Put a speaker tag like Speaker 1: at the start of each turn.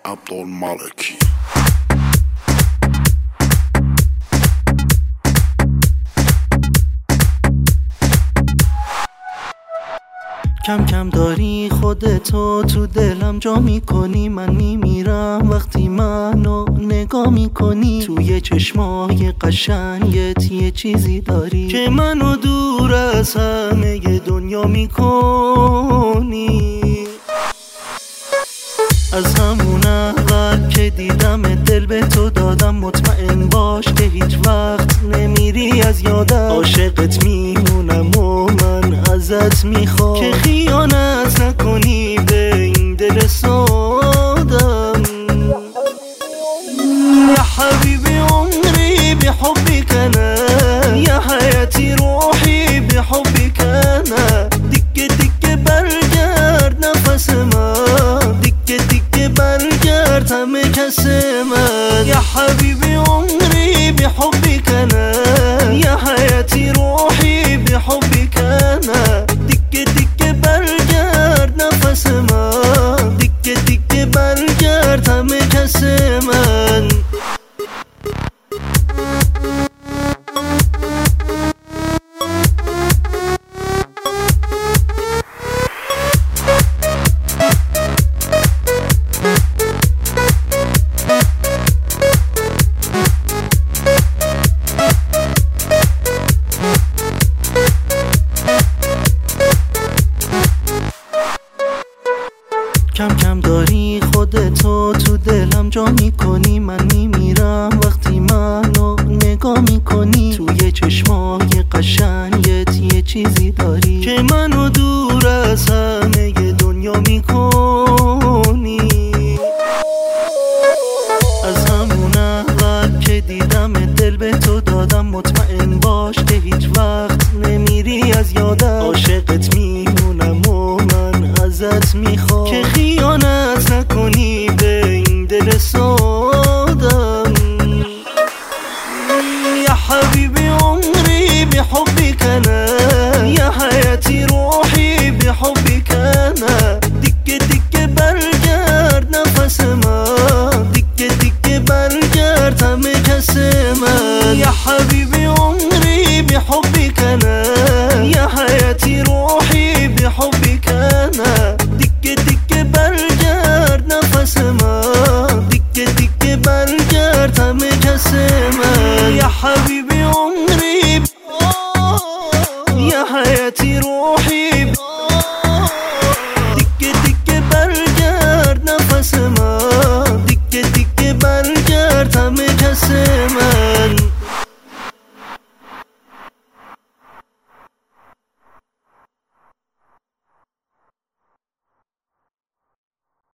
Speaker 1: عبدالمالکی.
Speaker 2: کم کم داری خودتو تو دلم جا میکنی، من میمیرم وقتی منو نگاه میکنی. توی چشمای قشنگت یه چیزی داری که منو دور از همه دنیا میکنی. از همون اول که دیدم دل به تو دادم، مطمئن باش که هیچ وقت نمیری از یادم. عاشقت میمونم و من ازت میخوام که خیانت نکنی به این دل سادم. یا حبیبی عمری بحبك انا، یا حیاتی روحی بحبك انا. دیگه دیگه برگرد نفس من، دیگه دیگه برگرد همه کس من. یا حبیبی عمری بحبك انا، یا حیاتی روحی بحبك انا. دیگه دیگه برگرد نفس من، دیگه دیگه برگرد همه کس من. کم کم داری خودتو تو دلم جا میکنی، من میمیرم وقتی منو نگاه میکنی. توی چشمای قشنگت یه چیزی داری که منو دور از همه دنیا میکنی. از همون اول که دیدم دل به تو دادم، مطمئن باش که هیچ وقت نمیری از یادم. عاشقت میمونم و من ازت میخوام که خیانت نکنی به این دل سادم. یا حبیبی عمری بحبك انا، یا حیاتی روحی بحبك انا. دیگه دیگه برگرد نفس من، دیگه دیگه برگرد همه کس من. یا حبیبی عمری بحبك انا، یا حیاتی روحی بحبك انا. دیگه دیگه برگرد نفس من، دیگه دیگه برگرد همه کس من. یا حبیبی عمری، یا حیاتی روحی